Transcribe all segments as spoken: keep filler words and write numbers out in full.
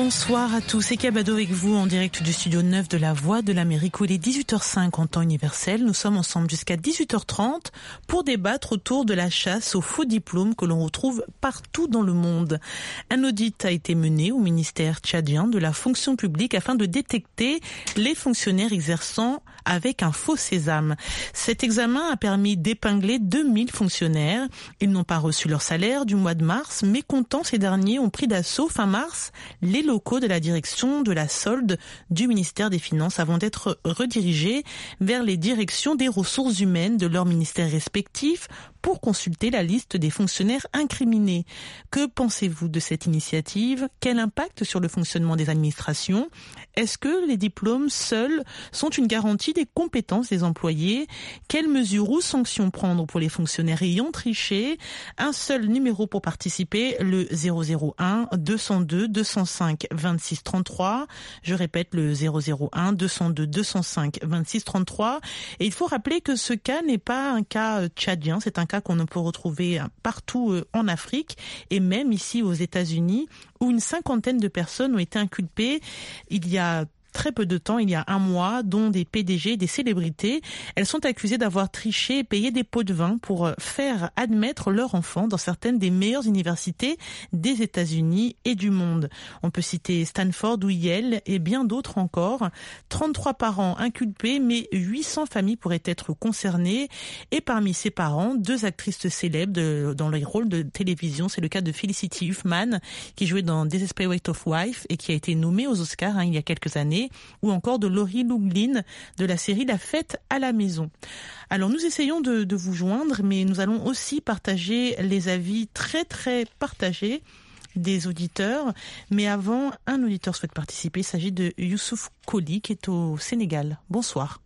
Bonsoir à tous, c'est Kabado avec vous en direct du studio neuf de la Voix de l'Amérique où il est dix-huit heures cinq en temps universel. Nous sommes ensemble jusqu'à dix-huit heures trente pour débattre autour de la chasse aux faux diplômes que l'on retrouve partout dans le monde. Un audit a été mené au ministère tchadien de la fonction publique afin de détecter les fonctionnaires exerçant avec un faux sésame. Cet examen a permis d'épingler deux mille fonctionnaires. Ils n'ont pas reçu leur salaire du mois de mars, mécontents, ces derniers ont pris d'assaut fin mars les locaux de la direction de la solde du ministère des Finances avant d'être redirigés vers les directions des ressources humaines de leurs ministères respectifs pour consulter la liste des fonctionnaires incriminés. Que pensez-vous de cette initiative ? Quel impact sur le fonctionnement des administrations ? Est-ce que les diplômes seuls sont une garantie des compétences des employés ? Quelles mesures ou sanctions prendre pour les fonctionnaires ayant triché ? Un seul numéro pour participer, le zéro zéro un deux cent deux deux cent cinq vingt-six trente-trois. Je répète, le zéro zéro un deux cent deux deux cent cinq vingt-six trente-trois. Et il faut rappeler que ce cas n'est pas un cas tchadien, c'est un cas qu'on peut retrouver partout en Afrique et même ici aux États-Unis où une cinquantaine de personnes ont été inculpées il y a très peu de temps, il y a un mois, dont des P D G, des célébrités. Elles sont accusées d'avoir triché et payé des pots de vin pour faire admettre leurs enfants dans certaines des meilleures universités des États-Unis et du monde. On peut citer Stanford ou Yale et bien d'autres encore. trente-trois parents inculpés, mais huit cents familles pourraient être concernées. Et parmi ces parents, deux actrices célèbres de, dans les rôles de télévision. C'est le cas de Felicity Huffman, qui jouait dans Desperate Housewives et qui a été nommée aux Oscars hein, il y a quelques années. Ou encore de Laurie Loughlin de la série La Fête à la maison. Alors nous essayons de, de vous joindre, mais nous allons aussi partager les avis très très partagés des auditeurs. Mais avant, un auditeur souhaite participer. Il s'agit de Youssouf Koli qui est au Sénégal. Bonsoir.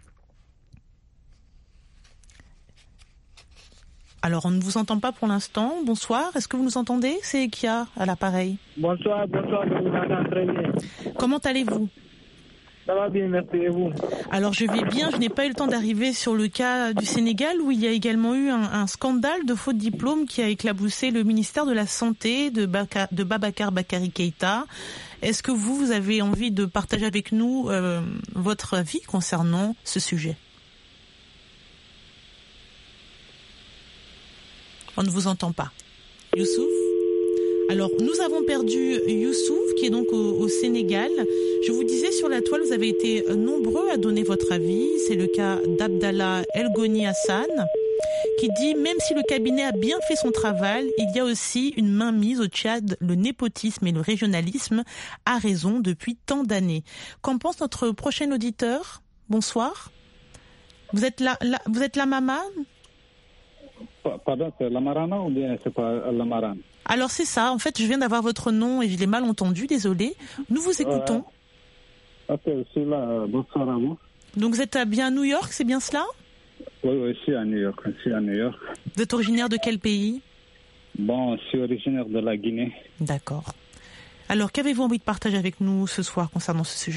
Alors, on ne vous entend pas pour l'instant. Bonsoir. Est-ce que vous nous entendez ? C'est Kia à l'appareil. Bonsoir, bonsoir. Je vous entends très bien. Comment allez-vous ? Ça va bien, merci. Et vous ? Alors, je vais bien. Je n'ai pas eu le temps d'arriver sur le cas du Sénégal où il y a également eu un, un scandale de faux diplômes qui a éclaboussé le ministère de la Santé de, Baka, de Babacar Bakari Keïta. Est-ce que vous, vous avez envie de partager avec nous euh, votre avis concernant ce sujet ? On ne vous entend pas. Youssouf ? Alors, nous avons perdu Youssouf, qui est donc au, au Sénégal. Je vous disais, sur la toile, vous avez été nombreux à donner votre avis. C'est le cas d'Abdallah El-Goni Hassan, qui dit, même si le cabinet a bien fait son travail, il y a aussi une mainmise au Tchad. Le népotisme et le régionalisme a raison depuis tant d'années. Qu'en pense notre prochain auditeur ? Bonsoir. Vous êtes la, la, vous êtes la maman ? Pardon, c'est Lamarana ou bien c'est pas Lamarana ? Alors c'est ça, en fait je viens d'avoir votre nom et je l'ai mal entendu, désolé. Nous vous écoutons. Euh, ok, je suis là, bonsoir à vous. Donc vous êtes bien à New York, c'est bien cela ? Oui, oui, je suis à New York, je suis à New York. Vous êtes originaire de quel pays ? Bon, je suis originaire de la Guinée. D'accord. Alors qu'avez-vous envie de partager avec nous ce soir concernant ce sujet ?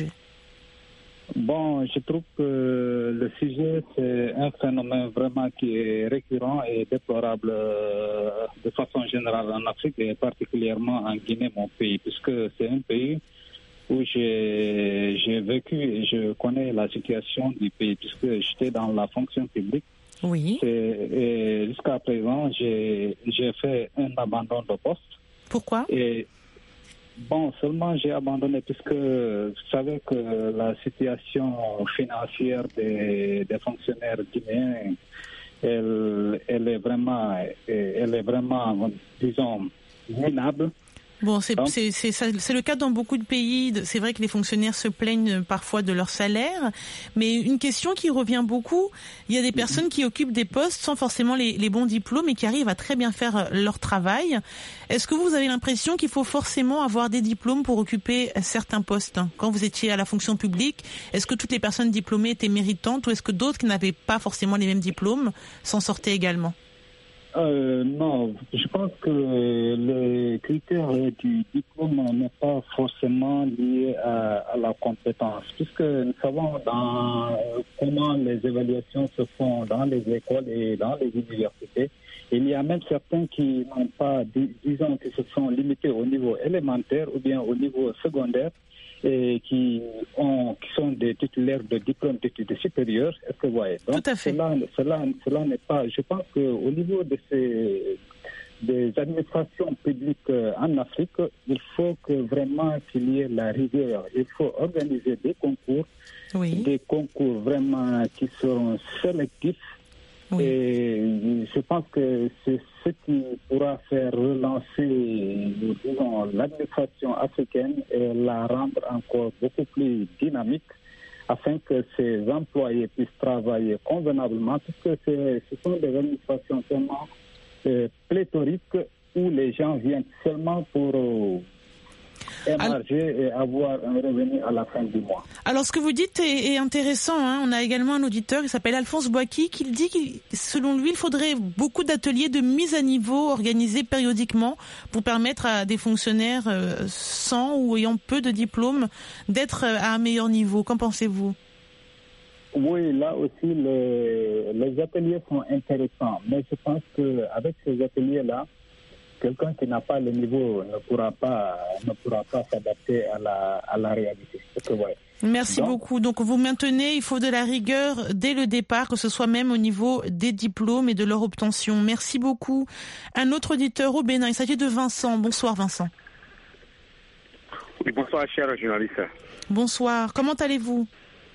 Bon, je trouve que le sujet, c'est un phénomène vraiment qui est récurrent et déplorable euh, de façon générale en Afrique et particulièrement en Guinée, mon pays, puisque c'est un pays où j'ai, j'ai vécu et je connais la situation du pays, puisque j'étais dans la fonction publique. Oui. Et, et jusqu'à présent, j'ai, j'ai fait un abandon de poste. Pourquoi ? et, Bon, seulement j'ai abandonné puisque vous savez que la situation financière des, des fonctionnaires guinéens, elle, elle est vraiment, elle est vraiment, disons, minable. Bon, c'est, c'est, c'est, c'est le cas dans beaucoup de pays. C'est vrai que les fonctionnaires se plaignent parfois de leur salaire. Mais une question qui revient beaucoup, il y a des personnes qui occupent des postes sans forcément les, les bons diplômes et qui arrivent à très bien faire leur travail. Est-ce que vous avez l'impression qu'il faut forcément avoir des diplômes pour occuper certains postes ? Quand vous étiez à la fonction publique, est-ce que toutes les personnes diplômées étaient méritantes ou est-ce que d'autres qui n'avaient pas forcément les mêmes diplômes s'en sortaient également ? Euh, non, je pense que le critère du diplôme n'est pas forcément lié à, à la compétence, puisque nous savons dans, comment les évaluations se font dans les écoles et dans les universités. Il y a même certains qui n'ont pas, disons, qui se sont limités au niveau élémentaire ou bien au niveau secondaire, et qui, ont, qui sont des titulaires de diplômes d'études supérieures. Est-ce que vous voyez? Donc, Tout à fait. Cela, cela, cela n'est pas... Je pense qu'au niveau de ces, des administrations publiques en Afrique, il faut que vraiment qu'il y ait la rigueur. Il faut organiser des concours, oui. des concours vraiment qui seront sélectifs. Oui. Et je pense que c'est ce qui pourra faire relancer, disons, l'administration africaine et la rendre encore beaucoup plus dynamique afin que ces employés puissent travailler convenablement, puisque ce sont des administrations tellement euh, pléthoriques où les gens viennent seulement pour... Euh, émarger et avoir un revenu à la fin du mois. Alors, ce que vous dites est, est intéressant. Hein. On a également un auditeur qui s'appelle Alphonse Boaki qui dit que, selon lui, il faudrait beaucoup d'ateliers de mise à niveau organisés périodiquement pour permettre à des fonctionnaires euh, sans ou ayant peu de diplômes d'être à un meilleur niveau. Qu'en pensez-vous? Oui, là aussi, les, les ateliers sont intéressants. Mais je pense qu'avec ces ateliers-là, quelqu'un qui n'a pas le niveau ne pourra pas ne pourra pas s'adapter à la à la réalité. Que, ouais. Merci Donc, beaucoup. Donc vous maintenez, il faut de la rigueur dès le départ, que ce soit même au niveau des diplômes et de leur obtention. Merci beaucoup. Un autre auditeur au Bénin, il s'agit de Vincent. Bonsoir Vincent. Oui, bonsoir cher journaliste. Bonsoir. Comment allez-vous?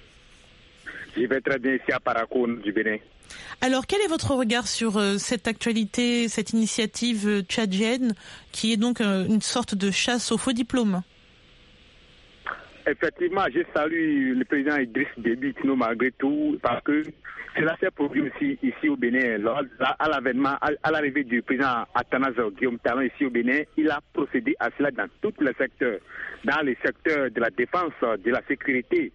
Je vais très bien ici à Parakou du Bénin. Alors, quel est votre regard sur euh, cette actualité, cette initiative euh, tchadienne, qui est donc euh, une sorte de chasse aux faux diplômes? Effectivement, je salue le président Idriss Déby Itno malgré tout, parce que cela s'est produit aussi ici au Bénin. Lors, à l'avènement, à l'arrivée du président Athanase Guillaume Talon ici au Bénin, il a procédé à cela dans tous les secteurs, dans les secteurs de la défense, de la sécurité,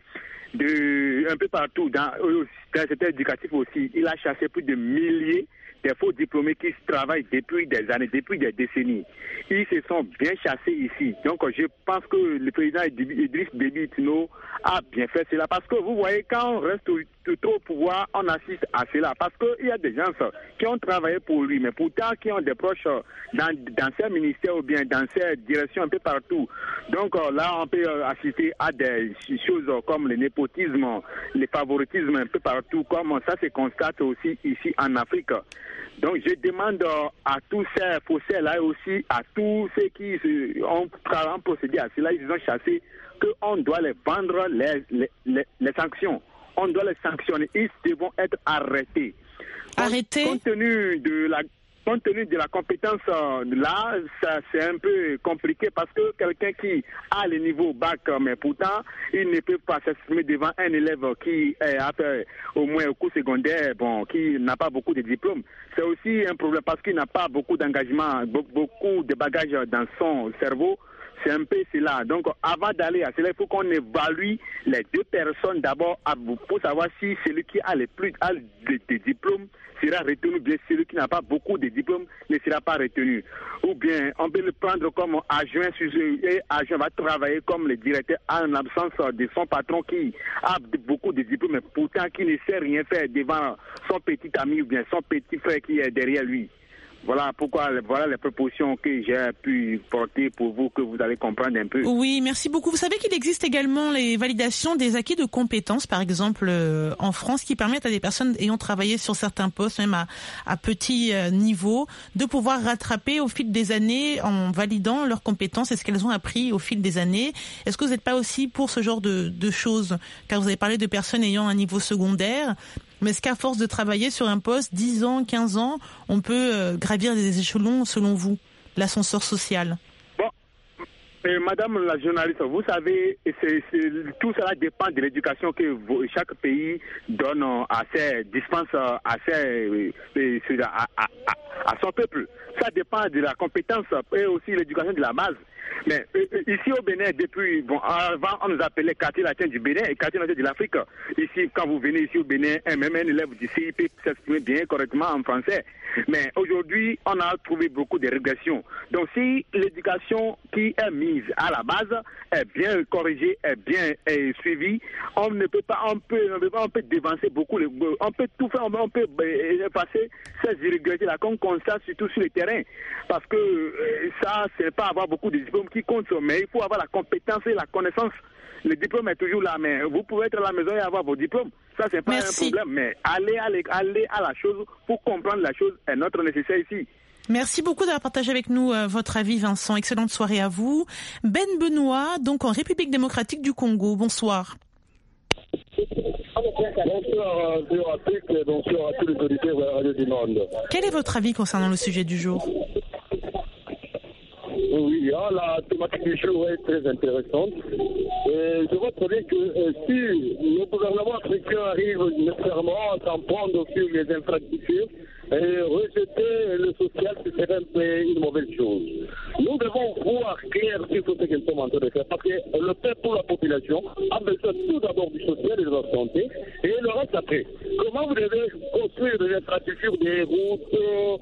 de un peu partout, dans, dans le secteur éducatif aussi. Il a chassé plus de milliers de faux diplômés qui travaillent depuis des années, depuis des décennies. Ils se sont bien chassés ici. Donc je pense que le président Idriss Déby Itno a bien fait cela. Parce que vous voyez, quand on reste trop au pouvoir, on assiste à cela. Parce qu'il y a des gens qui ont travaillé pour lui, mais pourtant qui ont des proches dans, dans ces ministères ou bien dans ces directions un peu partout. Donc là, on peut assister à des choses comme le népotisme, le favoritisme un peu partout, comme ça se constate aussi ici en Afrique. Donc je demande à tous ces faussaires-là et aussi à tous ceux qui ont, ont procédé à cela, ils ont chassé, qu'on doit les vendre les, les, les, les sanctions. On doit les sanctionner. Ils devront être arrêtés. Arrêtés? Compte tenu de la... Compte tenu de la compétence, là, ça, c'est un peu compliqué parce que quelqu'un qui a le niveau bac, mais pourtant, il ne peut pas s'exprimer devant un élève qui a fait au moins au cours secondaire, bon, qui n'a pas beaucoup de diplômes. C'est aussi un problème parce qu'il n'a pas beaucoup d'engagement, beaucoup de bagages dans son cerveau. C'est un peu cela. Donc, avant d'aller à cela, il faut qu'on évalue les deux personnes d'abord pour savoir si celui qui a le plus a des de diplômes sera retenu, bien celui qui n'a pas beaucoup de diplômes ne sera pas retenu. Ou bien, on peut le prendre comme adjoint et adjoint va travailler comme le directeur en absence de son patron qui a beaucoup de diplômes, mais pourtant qui ne sait rien faire devant son petit ami ou bien son petit frère qui est derrière lui. Voilà pourquoi, voilà les propositions que j'ai pu porter pour vous, que vous allez comprendre un peu. Oui, merci beaucoup. Vous savez qu'il existe également les validations des acquis de compétences, par exemple, euh, en France, qui permettent à des personnes ayant travaillé sur certains postes, même à, à petit euh, niveau, de pouvoir rattraper au fil des années en validant leurs compétences et ce qu'elles ont appris au fil des années. Est-ce que vous n'êtes pas aussi pour ce genre de, de choses? Car vous avez parlé de personnes ayant un niveau secondaire. Mais est-ce qu'à force de travailler sur un poste, dix ans, quinze ans, on peut euh, gravir des échelons, selon vous, l'ascenseur social? Bon, euh, madame la journaliste, vous savez, c'est, c'est, tout cela dépend de l'éducation que vous, chaque pays donne à ses, dispense à, ses, à, à, à, à son peuple. Ça dépend de la compétence et aussi l'éducation de la base. Mais euh, ici au Bénin, depuis, bon, avant, on nous appelait quartier latin du Bénin et quartier latin de l'Afrique. Ici, quand vous venez ici au Bénin, même un élève du C I P s'exprime bien correctement en français. Mais aujourd'hui, on a trouvé beaucoup de régressions. Donc, si l'éducation qui est mise à la base est bien corrigée, est bien est suivie, on ne peut pas, on peut, on peut, on peut dévancer beaucoup, on peut tout faire, on peut effacer ces irrégularités-là qu'on constate surtout sur le terrain. Parce que euh, ça, c'est pas avoir beaucoup de diplômes qui comptent, mais il faut avoir la compétence et la connaissance. Le diplôme est toujours là, mais vous pouvez être à la maison et avoir vos diplômes. Ça, c'est pas Merci. un problème, mais aller, aller, aller à la chose pour comprendre la chose est notre nécessaire ici. Merci beaucoup d'avoir partagé avec nous euh, votre avis, Vincent. Excellente soirée à vous. Ben Benoît, donc en République démocratique du Congo. Bonsoir. Bonsoir, bonsoir à tous et bonsoir à tous les auditeurs de la radio du monde. Quel est votre avis concernant le sujet du jour ? Oui, ah, la thématique du jour est très intéressante. Et je vois très bien que euh, si le gouvernement africain arrive nécessairement à s'en prendre sur les infrastructures et rejeter le social, ce serait un peu une mauvaise chose. Nous devons voir clair sur ce que nous sommes en train de faire, parce que le fait pour la population a besoin tout d'abord du social et de la santé, et le reste après. Comment vous devez construire des infrastructures, des routes,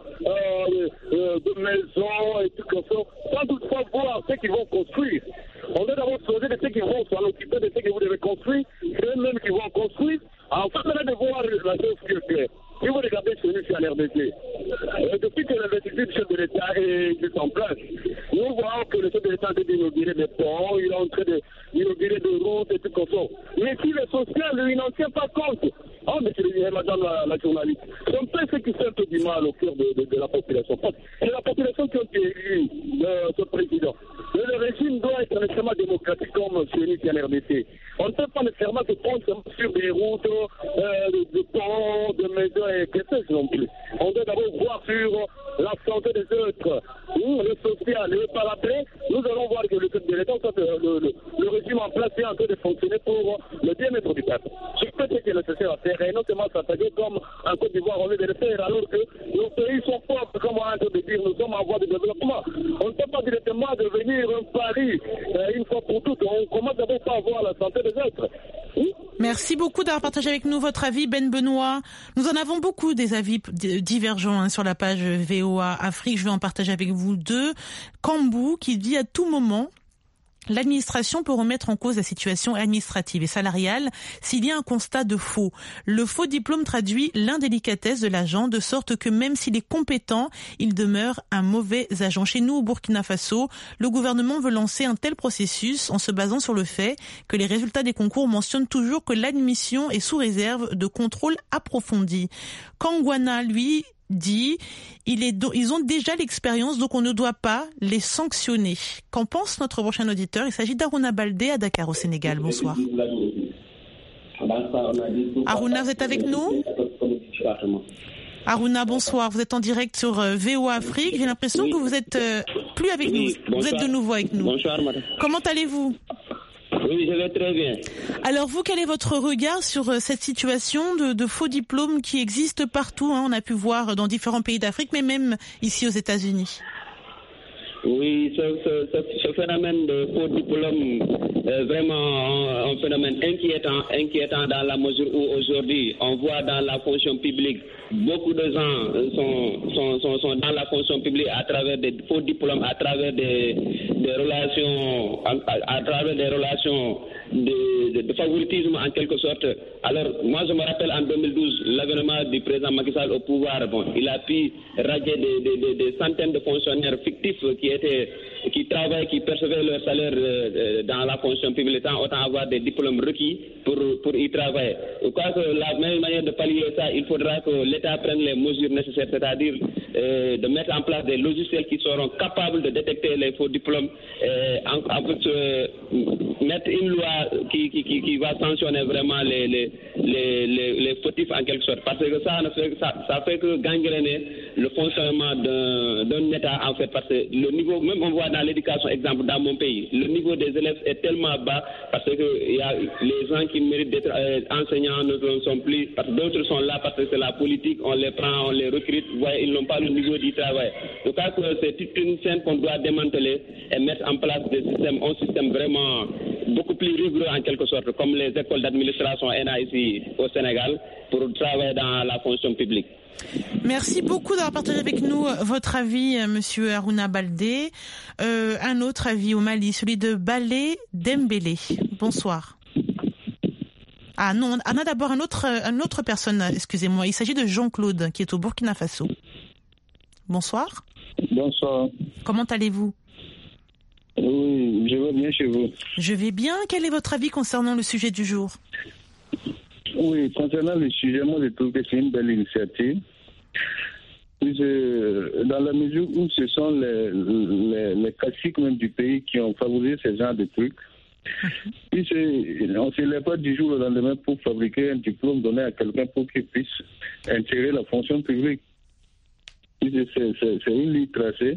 euh, euh, de maisons et tout comme ça, sans toutefois voir ce qu'ils vont construire. On doit d'abord se poser de ceux qui vont s'en occuper, de ceux que vous devez construire, eux-mêmes qui vont construire. Enfin, on a de voir la chose qui est claire. Si vous regardez ce nous sur l'R D C, euh, depuis que l'investiture du chef de l'État est mise en place, nous voyons que le chef de l'État a d'inaugurer des ponts, il est en train d'inaugurer des routes et tout comme ça. Mais si le social, lui, n'en tient pas compte, oh, monsieur le madame la, la journaliste, c'est un peu ce qui fait un peu du mal au cœur de, de, de la population. C'est la population qui a élu euh, ce président. Et le régime doit être nécessairement démocratique comme celui qui est en R D C. On ne peut pas nécessairement se prendre sur des routes, euh, de, de ponts, de maisons et que sais non plus. On doit d'abord voir sur la santé des autres, le social, et par après, nous allons voir que le chef de l'État, le, le, le régime en place est en train de fonctionner pour le bien-être du peuple. Je peux ce qui est nécessaire à faire, et non seulement s'attaquer comme en Côte d'Ivoire, on veut de le faire, alors que nos pays sont pauvres, comme on a train de dire, nous sommes en voie de développement. On ne peut pas directement devenir un pari euh, une fois pour toutes. On commence d'abord par voir la santé des autres. Oui? Merci beaucoup d'avoir partagé avec nous votre avis, Ben Benoît. Nous en avons beaucoup des avis divergents hein, sur la page V O A Afrique. Je vais en partager avec vous deux. Kambou qui dit à tout moment... L'administration peut remettre en cause la situation administrative et salariale s'il y a un constat de faux. Le faux diplôme traduit l'indélicatesse de l'agent de sorte que même s'il est compétent, il demeure un mauvais agent. Chez nous, au Burkina Faso, le gouvernement veut lancer un tel processus en se basant sur le fait que les résultats des concours mentionnent toujours que l'admission est sous réserve de contrôle approfondi. Kangwana, lui, dit il est do- ils ont déjà l'expérience, donc on ne doit pas les sanctionner. Qu'en pense notre prochain auditeur? Il s'agit d'Aruna Baldé à Dakar au Sénégal. Bonsoir. Aruna, vous êtes avec nous? Aruna, bonsoir. Vous êtes en direct sur V O A Afrique. J'ai l'impression que vous êtes euh, plus avec nous. Vous êtes de nouveau avec nous. Bonsoir, madame. Comment allez-vous? Oui, je vais très bien. Alors vous, quel est votre regard sur euh, cette situation de, de faux diplômes qui existe partout hein, on a pu voir dans différents pays d'Afrique, mais même ici aux États-Unis. Oui, ce, ce, ce, ce phénomène de faux diplôme est vraiment un, un phénomène inquiétant, inquiétant dans la mesure où aujourd'hui on voit dans la fonction publique, beaucoup de gens sont, sont, sont, sont dans la fonction publique à travers des faux diplômes, à travers des, des relations, à, à travers des relations de, de, de favoritisme en quelque sorte. Alors moi je me rappelle en deux mille douze l'avènement du président Macky Sall au pouvoir, bon, il a pu radier des, des, des, des centaines de fonctionnaires fictifs qui étaient, qui travaillent, qui percevaient leur salaire euh, dans la fonction publique, sans autant avoir des diplômes requis pour, pour y travailler. Je crois que la meilleure manière de pallier ça, il faudra que l'État prenne les mesures nécessaires, c'est-à-dire euh, de mettre en place des logiciels qui seront capables de détecter les faux diplômes, euh, en, en fait, euh, mettre une loi qui, qui, qui, qui va sanctionner vraiment les, les, les, les, les fautifs en quelque sorte. Parce que ça ne fait, ça, ça fait que gangréner le fonctionnement d'un, d'un État en fait. Parce que le niveau, même on voit dans l'éducation, exemple dans mon pays, le niveau des élèves est tellement bas parce que il y a les gens qui méritent d'être euh, enseignants ne sont plus, parce que d'autres sont là parce que c'est la politique, on les prend, on les recrute, vous voyez, ils n'ont pas le niveau du travail. Donc c'est toute une scène qu'on doit démanteler et mettre en place des systèmes, un système vraiment beaucoup plus rigoureux en quelque sorte, comme les écoles d'administration E N A ici au Sénégal, pour travailler dans la fonction publique. Merci beaucoup d'avoir partagé avec nous votre avis, Monsieur Harouna Baldé. Euh, un autre avis au Mali, celui de Balé Dembélé. Bonsoir. Ah non, on a d'abord un autre, une autre personne, excusez-moi. Il s'agit de Jean-Claude, qui est au Burkina Faso. Bonsoir. Bonsoir. Comment allez-vous? Oui, je vais bien chez vous. Je vais bien. Quel est votre avis concernant le sujet du jour? Oui, concernant le sujet, moi je trouve que c'est une belle initiative. Je, dans la mesure où ce sont les, les, les classiques même du pays qui ont favorisé ce genre de trucs. Puis on ne se lève pas du jour au lendemain pour fabriquer un diplôme donné à quelqu'un pour qu'il puisse intégrer la fonction publique. Puis c'est, c'est, c'est une ligne tracée.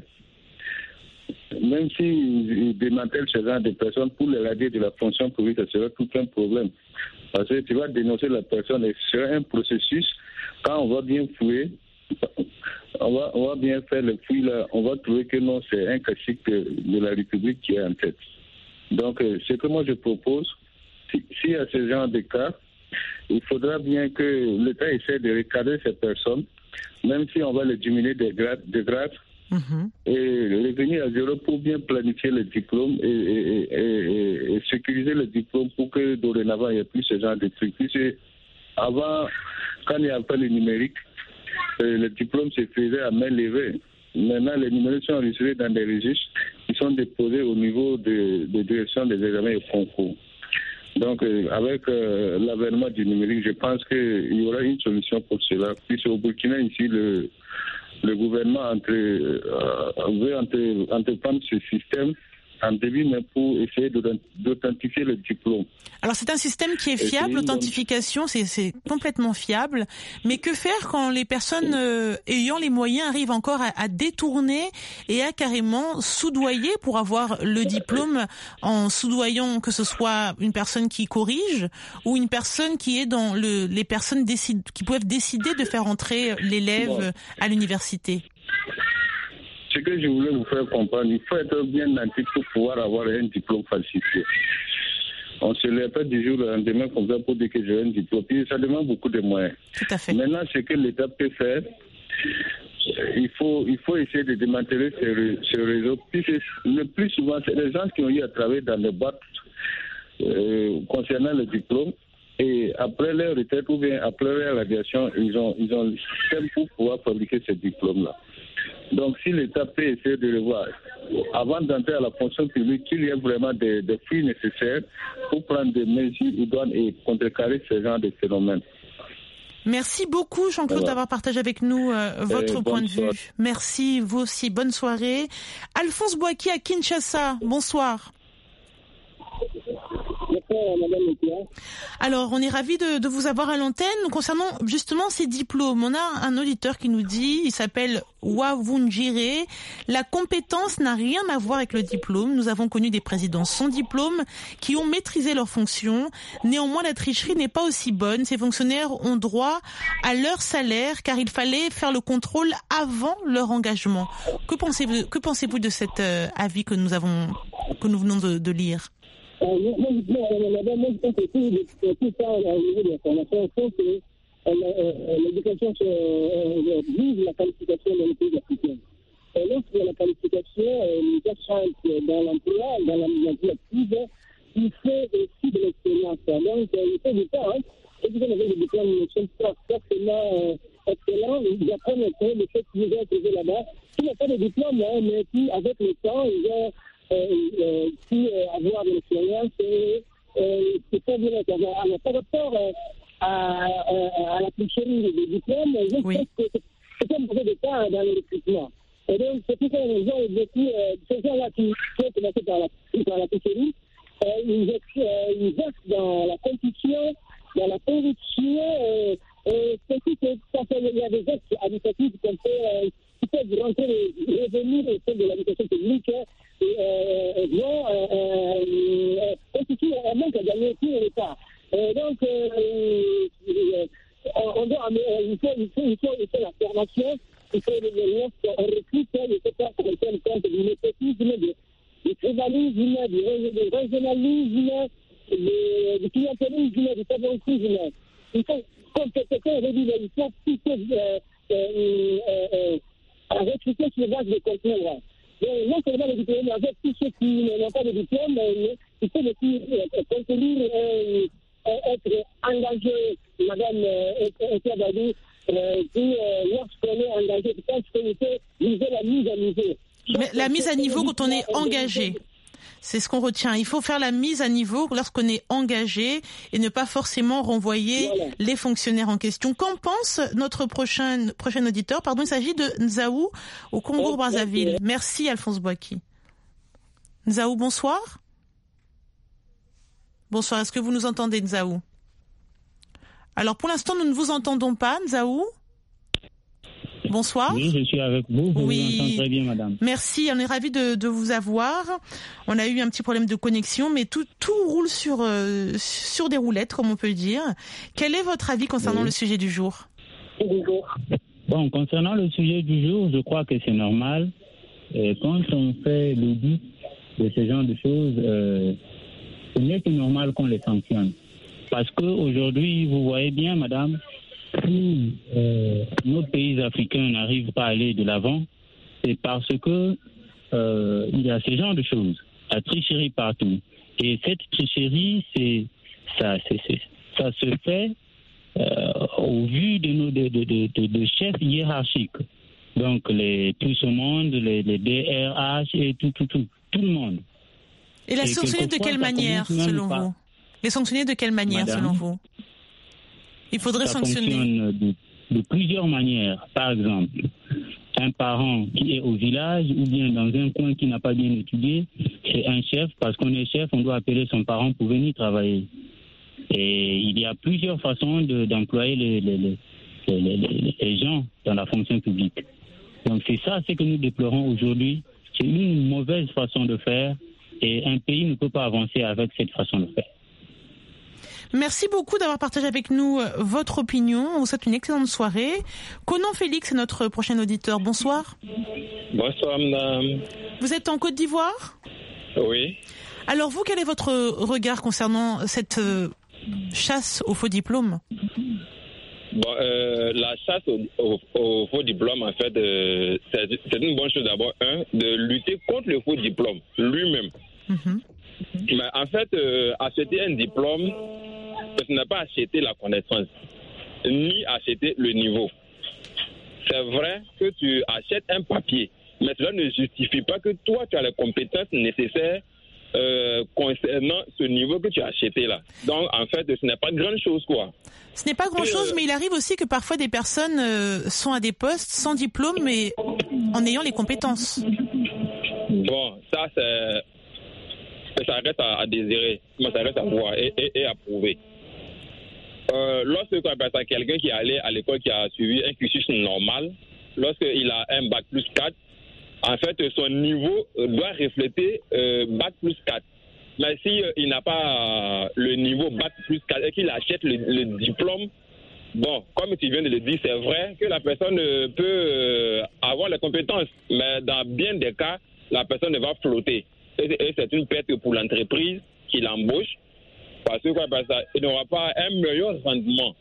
Même s'ils démantèlent ce genre de personnes pour les radier de la fonction publique, ça serait tout un problème. Parce que tu vas dénoncer la personne et ce serait un processus. Quand on va bien fouiller, on va, on va bien faire le fouille là, on va trouver que non, c'est un classique de, de la République qui est en tête. Donc, euh, ce que moi je propose, s'il si y a ce genre de cas, il faudra bien que l'État essaie de recadrer ces personnes, même si on va les diminuer des grades, des grades mm-hmm. et revenir à zéro pour bien planifier le diplôme et, et, et, et, et sécuriser le diplôme pour que dorénavant il n'y ait plus ce genre de trucs. Puis avant, quand il n'y a pas le numérique, le diplôme se faisait à main levée. Maintenant, les numéros sont enregistrés dans des registres qui sont déposés au niveau de, de direction des examens et concours. Donc, euh, avec euh, l'avènement du numérique, je pense qu'il y aura une solution pour cela. Puis au Burkina, ici, le, le gouvernement entre, euh, veut entre, entreprendre ce système en début, mais pour essayer d'authentifier le diplôme. Alors c'est un système qui est fiable, l'authentification, c'est, c'est complètement fiable, mais que faire quand les personnes euh, ayant les moyens arrivent encore à, à détourner et à carrément soudoyer pour avoir le diplôme, en soudoyant que ce soit une personne qui corrige ou une personne qui est dans le, les personnes décide, qui peuvent décider de faire entrer l'élève à l'université? Ce que je voulais vous faire comprendre, il faut être bien nanti pour pouvoir avoir un diplôme falsifié. On ne se lève pas du jour au lendemain comme ça pour dire que j'ai un diplôme. Puis ça demande beaucoup de moyens. Tout à fait. Maintenant, ce que l'État peut faire, il faut, il faut essayer de démanteler ce, ce réseau. Puis le plus souvent, c'est les gens qui ont eu à travailler dans les boîtes euh, concernant le diplôme. Et après leur retraite ou bien après leur radiation, ils ont, ils ont le système pour pouvoir fabriquer ce diplôme-là. Donc, si l'État peut essayer de le voir, avant d'entrer à la fonction publique, qu'il y ait vraiment des, des flux nécessaires pour prendre des mesures idoines et contrecarrer ce genre de phénomènes. Merci beaucoup, Jean-Claude, voilà. d'avoir partagé avec nous euh, votre euh, point de vue. Merci, vous aussi. Bonne soirée. Alphonse Boaki à Kinshasa, bonsoir. Alors, on est ravis de, de vous avoir à l'antenne. Concernant justement ces diplômes, on a un auditeur qui nous dit, il s'appelle Wavunjire, la compétence n'a rien à voir avec le diplôme. Nous avons connu des présidents sans diplôme qui ont maîtrisé leurs fonctions. Néanmoins, la tricherie n'est pas aussi bonne. Ces fonctionnaires ont droit à leur salaire car il fallait faire le contrôle avant leur engagement. Que pensez-vous, que pensez-vous de cet euh, avis que nous avons, que nous venons de, de lire? Moi, je pense que tout ça, au niveau de la formation, il faut que l'éducation vise la qualification dans les pays africains. Et lorsque la qualification nous change dans l'emploi, dans la mise en place active, il faut aussi de l'expérience. Donc, il faut du temps. Et puis, les diplômes ne sont pas forcément excellents. Ils apprennent un peu les choses qu'ils ont posées là-bas. S'il n'y a pas de diplôme, mais puis, avec le temps, ils ont Euh, euh, puis euh, avoir de l'expérience et euh, c'est pas bien. Alors, par rapport euh, à, à, à la tricherie des diplômes, je oui. pense que c'est un mauvais départ dans le recrutement. Et donc, c'est pour ça que les gens, beaucoup, euh, ces gens-là qui sont commencés par la, par la tricherie, euh, ils, euh, ils restent dans la compétition dans la corruption, euh, euh, c'est tout, ça fait, il y a des actes administratifs qu'on peut, euh, qui peuvent rentrer, revenir au sein de l'administration publique, et, euh, vont, euh, euh, constituer un manque à gagner pour l'État. Euh, donc, euh, euh, on doit, euh, il, faut, il, faut, il, faut, il faut la formation, il faut lorsqu'on recrute, il ne faut pas qu'on tienne compte du népotisme, du, du tribalisme, du, du régionalisme, du, du clientélisme, du favoritisme. Il faut compléter, réguler, il faut plutôt euh, euh, euh, euh, recruter sur base de concours. Donc, non seulement les diplômes, avec tous ceux qui n'ont pas de diplôme, mais il faut aussi euh, contenir euh, être engagé, Madame Esther Badou, euh, qui, euh, lorsqu'on est engagé, je pense qu'il faut viser la mise à niveau. Mais la mise à niveau quand on est engagé, c'est ce qu'on retient. Il faut faire la mise à niveau lorsqu'on est engagé et ne pas forcément renvoyer voilà. les fonctionnaires en question. Qu'en pense notre prochain, prochain auditeur? Pardon, il s'agit de Nzaou au Congo-Brazzaville. Merci Alphonse Boaki. Nzaou, bonsoir. Bonsoir, est-ce que vous nous entendez, Nzaou? Alors, pour l'instant, nous ne vous entendons pas, Nzaou. Bonsoir. Oui, je suis avec vous. Je oui. vous entends très bien, madame. Merci, on est ravis de, de vous avoir. On a eu un petit problème de connexion, mais tout, tout roule sur, euh, sur des roulettes, comme on peut dire. Quel est votre avis concernant oui. le sujet du jour? Bon, concernant le sujet du jour, je crois que c'est normal. Et quand on fait l'audit de ce genre de choses, euh, ce n'est que normal qu'on les sanctionne. Parce qu'aujourd'hui, vous voyez bien, madame, si euh, nos pays africains n'arrivent pas à aller de l'avant, c'est parce que euh, il y a ce genre de choses, la tricherie partout. Et cette tricherie, c'est ça, c'est, c'est, ça se fait euh, au vu de nos de, de, de, de, de chefs hiérarchiques. Donc les tous au monde, les, les D R H et tout, tout, tout, tout le monde. Et la sanctionner de quelle manière, selon vous? Les sanctionner de quelle manière, Madame, selon vous? Il faudrait ça sanctionner. fonctionne de, de plusieurs manières. Par exemple, un parent qui est au village ou bien dans un coin qui n'a pas bien étudié, c'est un chef. Parce qu'on est chef, on doit appeler son parent pour venir travailler. Et il y a plusieurs façons de, d'employer les, les, les, les, les, les gens dans la fonction publique. Donc c'est ça ce que nous déplorons aujourd'hui. C'est une mauvaise façon de faire. Et un pays ne peut pas avancer avec cette façon de faire. Merci beaucoup d'avoir partagé avec nous votre opinion. On vous souhaite une excellente soirée. Conan Félix est notre prochain auditeur. Bonsoir. Bonsoir, madame. Vous êtes en Côte d'Ivoire? Oui. Alors vous, quel est votre regard concernant cette euh, chasse aux faux diplômes? Bon, euh, la chasse aux au, au faux diplômes, en fait, euh, c'est, c'est une bonne chose d'abord, un, de lutter contre le faux diplôme lui-même. Mm-hmm. Mais en fait, euh, acheter un diplôme, ce n'est pas acheter la connaissance, ni acheter le niveau. C'est vrai que tu achètes un papier, mais cela ne justifie pas que toi, tu as les compétences nécessaires euh, concernant ce niveau que tu as acheté là. Donc, en fait, ce n'est pas grand chose, quoi. Ce n'est pas grand chose, euh... mais il arrive aussi que parfois des personnes euh, sont à des postes sans diplôme, mais en ayant les compétences. Bon, ça, c'est... ça reste à, à désirer, mais ça reste à voir et, et, et à prouver. Euh, lorsque on appelle ça quelqu'un qui est allé à l'école, qui a suivi un cursus normal, lorsqu'il a un bac plus quatre, en fait, son niveau doit refléter euh, bac plus quatre. Mais si euh, il n'a pas euh, le niveau bac plus quatre et qu'il achète le, le diplôme, bon, comme tu viens de le dire, c'est vrai que la personne euh, peut euh, avoir les compétences, mais dans bien des cas, la personne va flotter. Et, et c'est une perte pour l'entreprise qui l'embauche, parce que quoi, parce qu'il n'aura pas un meilleur rendement.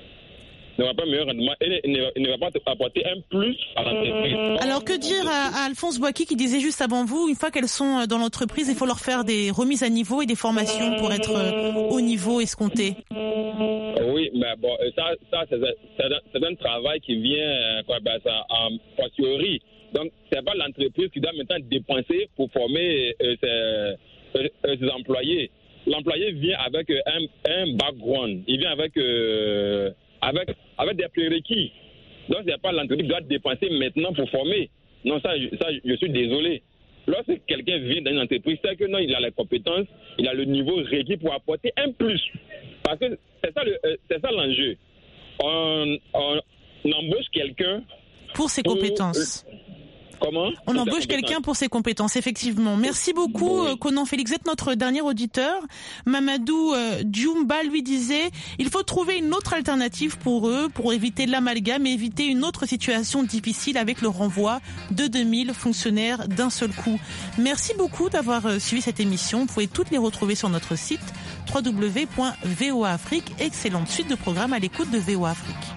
Il n'aura pas un meilleur rendement et il ne, il ne va pas apporter un plus à l'entreprise. Alors que dire à, à Alphonse Boaki qui disait juste avant vous, une fois qu'elles sont dans l'entreprise, il faut leur faire des remises à niveau et des formations pour être au niveau escompté. Oui, mais bon, ça, ça c'est, c'est, c'est un travail qui vient quoi, ben, ça, en posteriori. Donc, ce n'est pas l'entreprise qui doit maintenant dépenser pour former euh, ses, euh, ses employés. L'employé vient avec euh, un, un background. Il vient avec, euh, avec, avec des prérequis. Donc, ce n'est pas l'entreprise qui doit dépenser maintenant pour former. Non, ça, ça je suis désolé. Lorsque quelqu'un vient dans une entreprise, c'est que non, il a les compétences, il a le niveau requis pour apporter un plus. Parce que c'est ça, le, c'est ça l'enjeu. On, on, on embauche quelqu'un pour ses pour, compétences. Comment? On embauche quelqu'un pour ses compétences, effectivement. Merci beaucoup, oui. euh, Conan Félix. Vous êtes notre dernier auditeur. Mamadou euh, Djoumba lui disait il faut trouver une autre alternative pour eux, pour éviter l'amalgame et éviter une autre situation difficile avec le renvoi de deux mille fonctionnaires d'un seul coup. Merci beaucoup d'avoir euh, suivi cette émission. Vous pouvez toutes les retrouver sur notre site w w w point v o a afrique. Excellente suite de programmes à l'écoute de V O A Afrique.